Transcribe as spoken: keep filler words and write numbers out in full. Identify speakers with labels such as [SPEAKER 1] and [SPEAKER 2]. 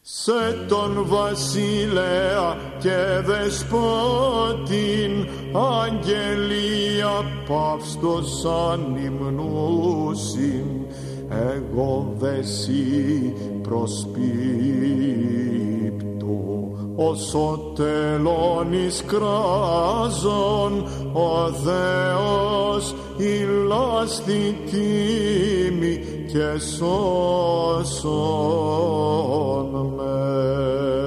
[SPEAKER 1] Σε τον βασιλέα και δεσπότην αγγελία παύστος ανυμνούσιν, εγώ δεσί προσπίπτω ως ο τελώνης κράζων, ο Θεός ηλάστη τίμη και σώσον με.